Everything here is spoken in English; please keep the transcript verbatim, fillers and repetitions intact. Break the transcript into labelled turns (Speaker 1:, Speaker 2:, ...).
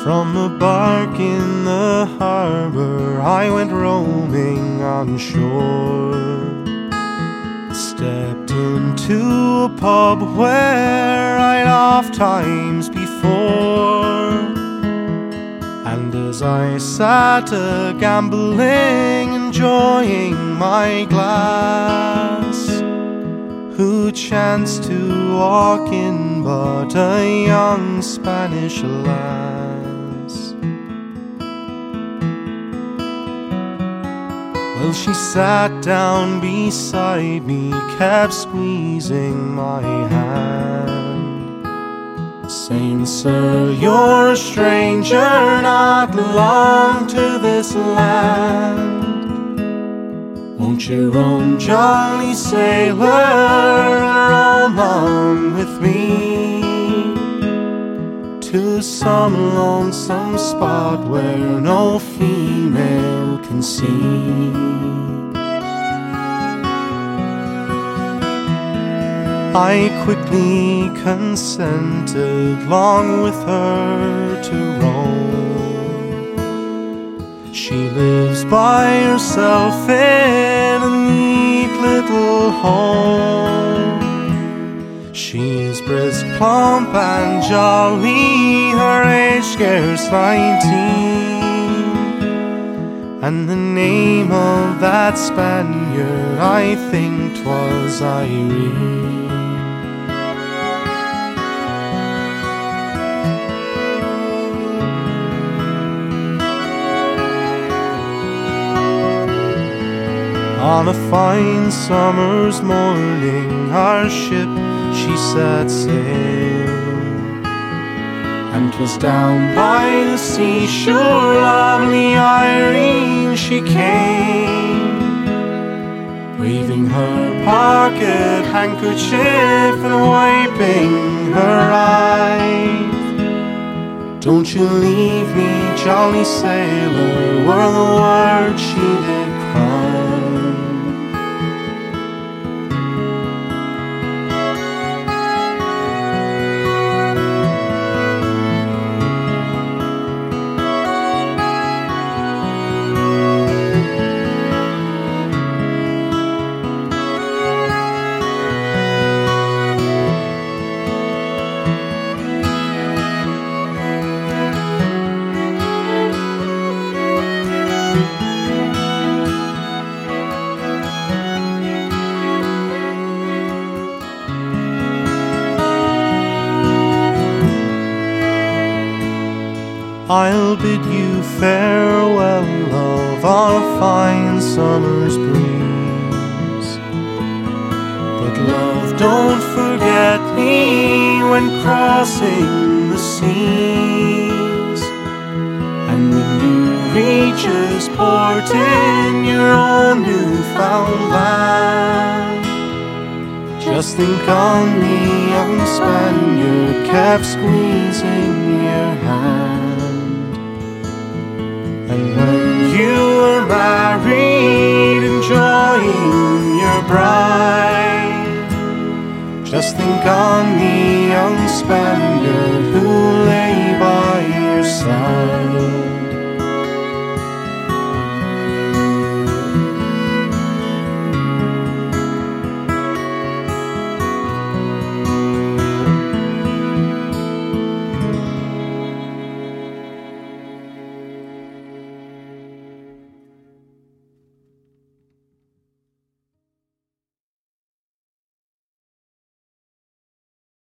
Speaker 1: From a bark in the harbor, I went roaming on shore. Stepped into a pub where I'd oft times before. And as I sat a gambling, enjoying my glass, who chanced to walk in but a young Spanish lass. Well, she sat down beside me, kept squeezing my hand, saying, "Sir, you're a stranger, not long to this land. Won't your own jolly sailor roam along with me to some lonesome spot where no female can see?" I quickly consented, long with her to roam. She lives by herself in a neat little home. She is brisk, plump and jolly, her age scarce nineteen, and the name of that Spaniard, I think 'twas Irene. On a fine summer's morning, our ship she set sail, and 'twas down by the seashore, lovely Irene she came, waving her pocket handkerchief and wiping her eyes. "Don't you leave me, jolly sailor," were the words she did cry. I'll bid you farewell, love, on a fine summer's breeze. But love, don't forget me when crossing the seas. And when you reach this port in your own newfound land, just think on me, young Spaniard, kept squeezing your hand. And when you are married, enjoying your bride, just think on me, young Spaniard,